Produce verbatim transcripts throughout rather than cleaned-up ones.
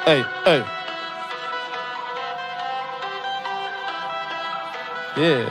эй, эй. Yeah.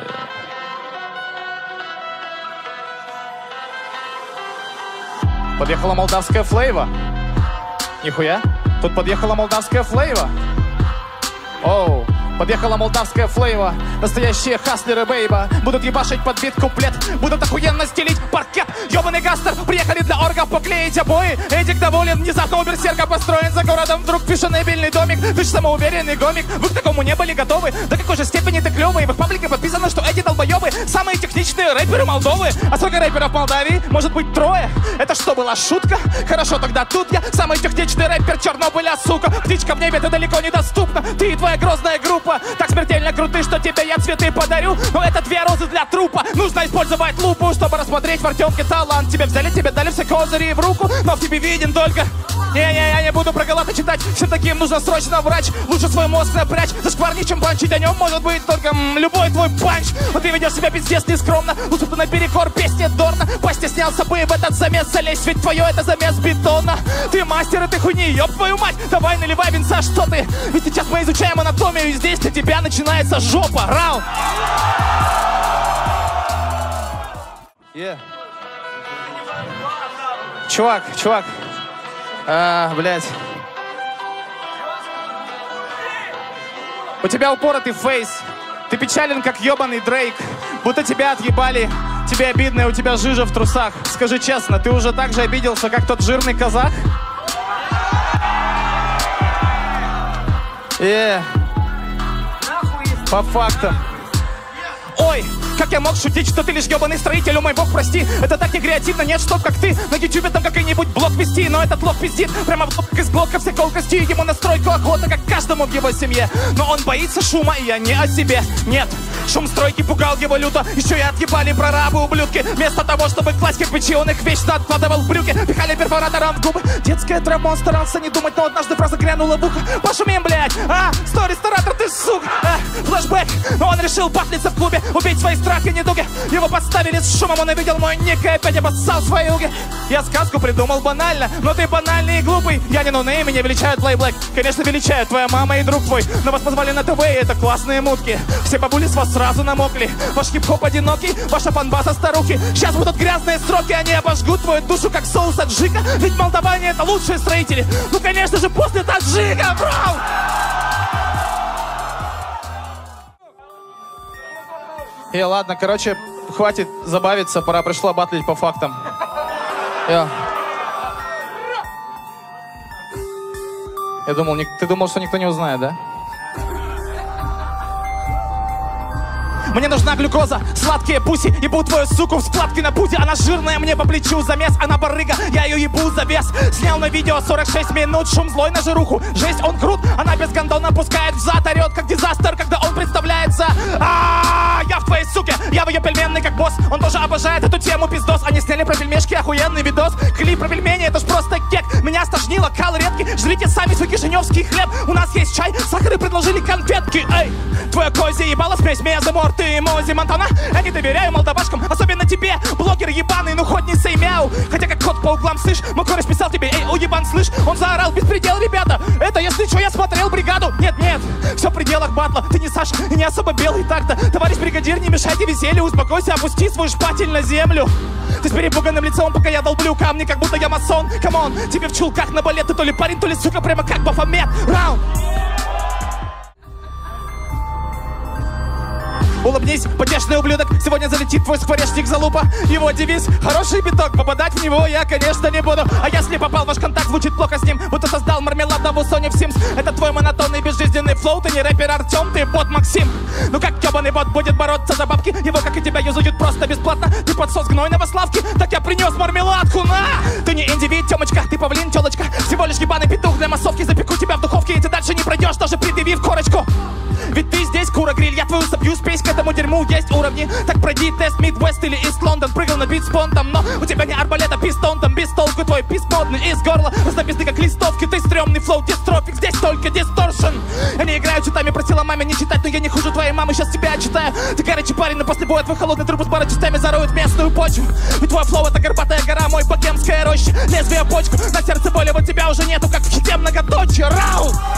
Подъехала молдавская флейва. Нихуя. Тут подъехала молдавская флейва. Оу. Подъехала молдавская флейва. Настоящие хаслеры, бейба. Будут ебашить под бит куплет. Будут охуенно стелить паркет. Ёбаный гастер. Приехали для оргов поклеить обои. Эдик доволен. Внезапно у берсерка построен за городом. Вдруг фешенебельный домик. Ты ж самоуверенный гомик. Вы к такому не были готовы. До какой же степени ты клёвый. В их паблике подписано, что эти долбоёбы самые техничные рэперы Молдовы. А сколько рэперов в Молдавии? Может быть, трое? Это что, была шутка? Хорошо, тогда тут я самый техничный рэпер Чернобыля, сука. Птичка в небе, ты далеко недоступна. Ты и твоя грозная группа так смертельно круты, что тебе я цветы подарю. Но это две розы для трупа. Нужно использовать лупу, чтобы рассмотреть в Артемке талант. Тебе взяли, тебе дали все козыри в руку, но в тебе виден только... Не-не, я не буду про галаты читать. Всем таким нужно срочно врач. Лучше свой мозг напрячь. Зашкварней, чем банчить. О нем может быть только м, любой твой панч. Но ты ведешь себя пиздец нескромно. Лучше бы наперекор песни Дорна. Постеснялся бы в этот замес залезть. Ведь твое это замес бетона. Ты мастер этой хуйни, ёб твою мать. Давай наливай винца, что ты. Ведь сейчас мы изучаем анатомию. И здесь для тебя начинается жопа. Раунд. Yeah. Чувак, чувак. А, блядь. У тебя упоротый фейс. Ты печален, как ебаный Дрейк. Будто тебя отъебали. Тебе обидно, и у тебя жижа в трусах. Скажи честно, ты уже так же обиделся, как тот жирный казах? Э, по фактам. Ой, как я мог шутить, что ты лишь ебаный строитель, о мой бог, прости. Это так не креативно, нет, чтоб как ты на ютубе там какой-нибудь блог вести. Но этот лог пиздит, прямо в лоб из блока все колкости. Ему на стройку охота, как каждому в его семье. Но он боится шума, и я не о себе. Нет, шум стройки пугал его люто. Еще и отъебали прорабы, ублюдки. Вместо того, чтобы класть кирпичи, он их вечно откладывал в брюки. Пихали перфоратором в губы. Детская травма, он старался не думать, но однажды фраза грянула в ухо. Пошумим, блядь, а, стой, ресторатор, ты сука. А, флэшбэк, но он решил бафлиться в клубе. Убить свои страхи, недуги. Его подставили с шумом, он увидел мой ник и опять обоссал свои уги. Я сказку придумал банально, но ты банальный и глупый. Я не ноунейм, меня величают Play Black. Конечно, величают твоя мама и друг твой. Но вас позвали на ТВ, и это классные мутки. Все бабули с вас сразу намокли. Ваш хип-хоп одинокий, ваша панбаса старухи. Сейчас будут грязные строки, они обожгут твою душу, как соус аджика. Ведь молдаване это лучшие строители. Ну, конечно же, после таджика, бро! И ладно, короче, хватит забавиться, пора пришло батлить по фактам. Я, Я думал, ты думал, что никто не узнает, да? Мне нужна глюкоза, сладкие пуси. Ебу твою суку в складке на пузе. Она жирная, мне по плечу замес. Она барыга, я ее ебу за вес. Снял на видео сорок шесть минут. Шум злой на жируху. Жесть, он крут. Она без гондона пускает взад. Орет, как дизастер, когда он представляется. А, я в твоей суке. Я в ее пельменной, как босс. Он тоже обожает эту тему, пиздос. Они сняли про пельмешки охуенный видос. Клип про пельмени, это ж просто кек. Меня стошнило, кал редкий. Жрите сами свой кишиневский хлеб. У нас есть чай, сахар и предложили конфетки. Эй, твоя козья ебала, смесь меня за мор. Ты Мози Монтана, я не доверяю молдавашкам, особенно тебе, блогер ебаный, ну хоть не сей мяу. Хотя как кот по углам, слышь, мой кореш писал тебе, эй, уебан, слышь, он заорал, беспредел, ребята. Это если что, я смотрел бригаду. Нет, нет, все в пределах батла. Ты не Саша и не особо белый так-то. Товарищ бригадир, не мешайте веселью, успокойся, опусти свой шпатель на землю. Ты с перепуганным лицом, пока я долблю камни, как будто я масон. Камон, тебе в чулках на балет, ты то ли парень, то ли сука, прямо как Бафомет. Раунд. Улыбнись, потешный ублюдок, сегодня залетит твой скворечник залупа. Его девиз — хороший биток, попадать в него я, конечно, не буду. А если попал, ваш контакт звучит плохо с ним, будто создал мармеладного Sony в Sims. Это твой монотонный безжизненный флоу, ты не рэпер Артем, ты бот Максим. Ну как ёбаный бот будет бороться за бабки? Его, как и тебя, юзают просто бесплатно. Ты подсос гнойного Славки, так я принес мармеладку, на! Ты не индивид, Тёмочка, ты павлин, тёлочка. Всего лишь ебаный петух для массовки, запеку тебя в духовке, и ты дальше не пройдешь, даже предъявив корочку. Ведь ты здесь кура-гриль, я твою собью спесь, к этому дерьму есть уровни. Так пройди тест Мидвест или Ист Лондон. Прыгал на бит с понтом, но у тебя не арбалет, а пистон. Там без толку твой писк модный из горла. Разнопизды как листовки, ты стрёмный флоу, дистрофик. Здесь только дисторшн. Они играют читами, просила маме не читать, но я не хуже твоей мамы, сейчас тебя читаю. Ты горячий парень, но после боя твой холодный трубу с парой частями зароют местную почву. Ведь твой флоу — это горбатая гора, мой богемская роща. Лезвие почку, на сердце боли, вот тебя уже нету, как в хите многоточие. Короче, раунд!